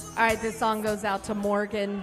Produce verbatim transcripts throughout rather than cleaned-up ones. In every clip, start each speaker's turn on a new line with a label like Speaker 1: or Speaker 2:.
Speaker 1: All right, this song goes out to Morgan.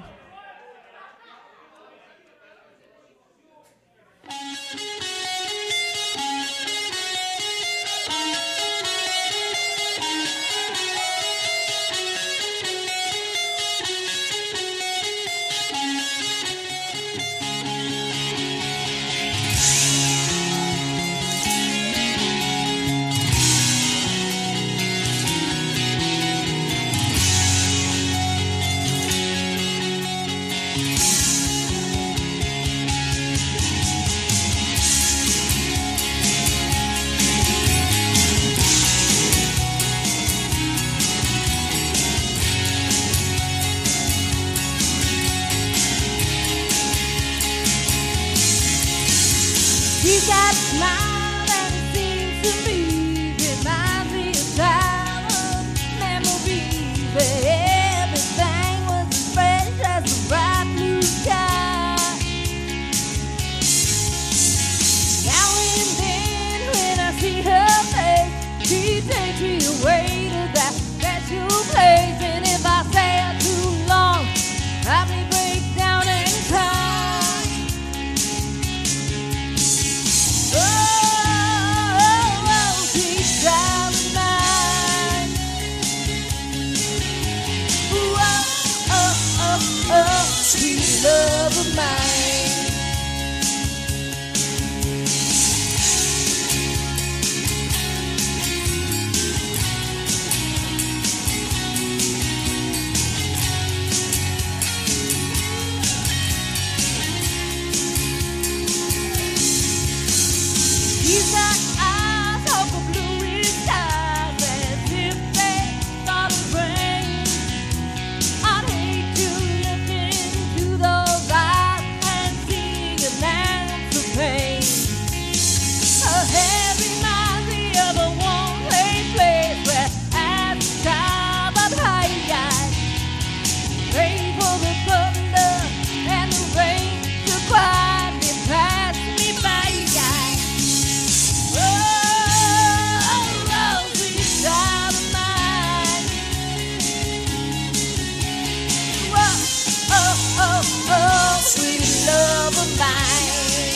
Speaker 2: She's got a smile that it seems to me reminds me of childhood memories where everything was as fresh as the bright blue sky. Now and then when I see her face, she takes me away to that special place. And if I stay out too long, I may break down and cry. Oh, oh, oh, sweet child of mine. Ooh, oh, oh, oh, oh, sweet love of mine. He's got eyes of a bluish skies as if they thought of rain. I'd hate to look into those eyes and see an answer pain. Her hair reminds me of a one-way place where as a child I'd hide. Pray for the thunder and the rain to quietly pass me by. Oh, oh, sweet child of mine. Oh, oh, oh, oh, sweet love of mine.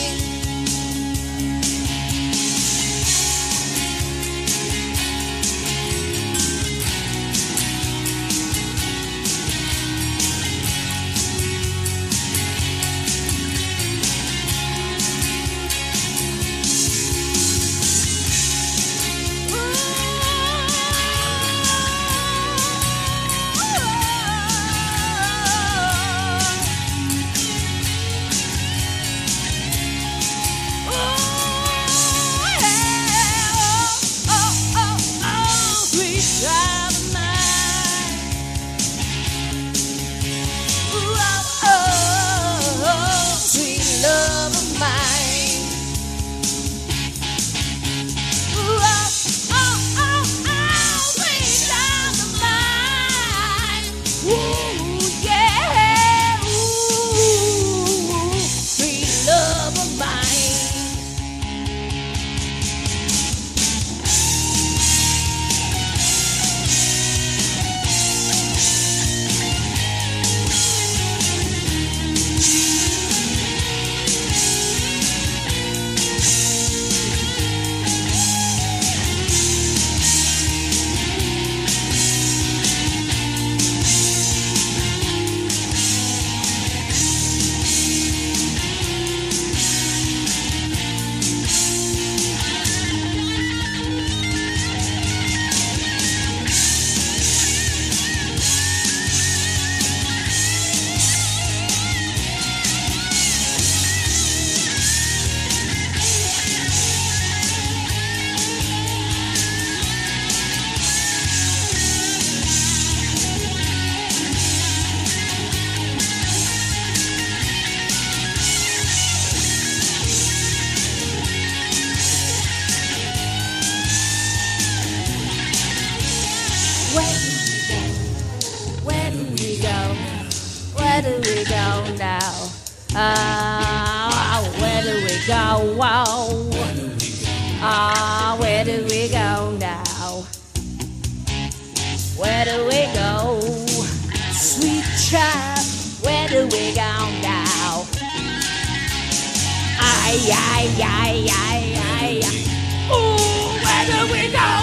Speaker 2: Where do we go? Where do we go now? Ah, where do we go? Wow. Ah, where do we go now? Where do we go? try. Where do we go now? Ay, ay, ay, ay, ay, ay. Ooh, where do we go